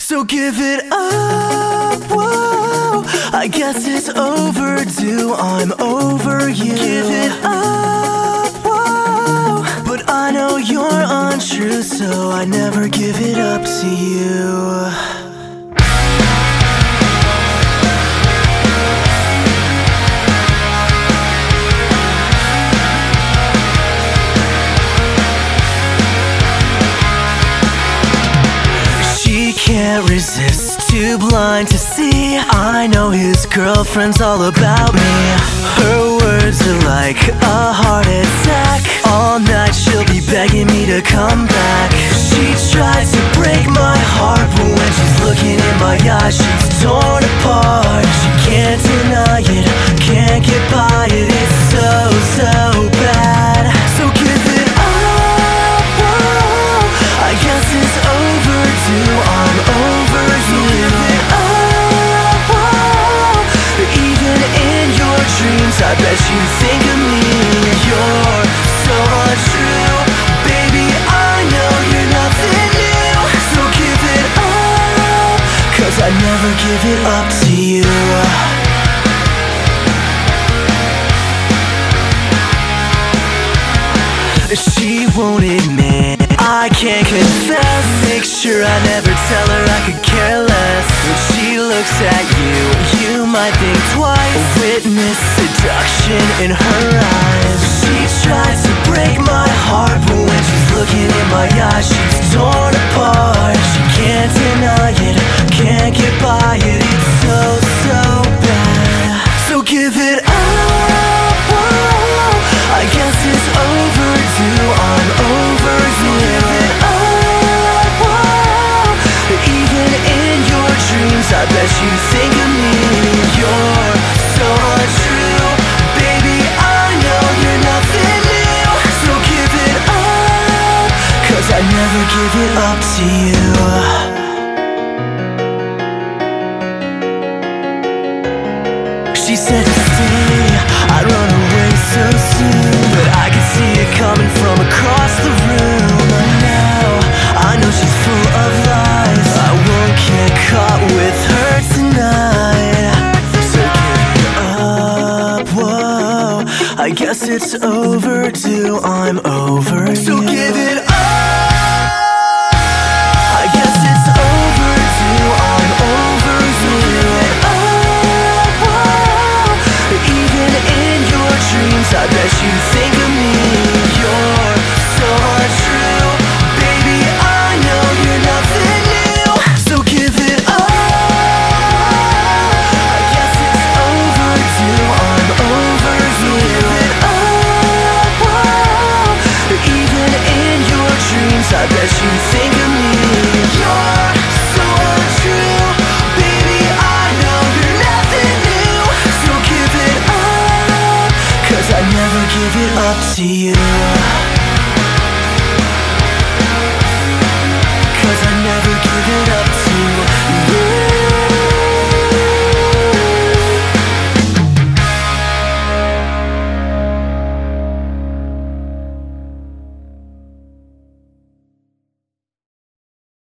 So give it up, whoa. I guess it's overdue, I'm over you. Give it up, whoa. But I know you're untrue, so I never give it up to you. Can't resist, too blind to see. I know his girlfriend's all about me. Her words are like a heart attack. All night she'll be begging me to come back. She tries to break my heart, but when she's looking in my eyes, she's torn apart. She can't deny it, can't get by it. It's so, so bad. So give it up, whoa. I guess it's overdue, I'm over you. Give it up, whoa. Even in your dreams, I bet you think of me. You're so untrue, baby, I know you're nothing new. So give it up, 'cause I never give it up to you. She won't admit, I can't confess. Make sure I never tell her I could care less. When she looks at you, you might think twice. Witness seduction in her eyes. She tries to break my heart, but when she's looking in my eyes, she's torn apart. She can't deny it, can't get by it. It's so, so bad. So give it up, whoa. I guess it's overdue, I'm over you. Give it up, whoa. Even in your dreams, I bet you think of me. You're so untrue, baby, I know you're nothing new. So give it up, 'cause I never give it up to you. She said to stay, I'd run away so soon, but I could see it coming from across the room. Now I know she's full of lies, I won't get caught with her tonight. So give it up, whoa. I guess it's overdue, I'm over you. So give it up. I guess it's overdue, I'm over you. Give it up, whoa. Even in your dreams, I bet you think of me. You're so untrue, baby, I know you're nothing new. So give it up. I guess it's overdue, I'm over you. Give it up, whoa. Even in your dreams, I bet you think of me. You're so untrue, baby, I know you're nothing new. So give it up, 'cause I never give it up to you.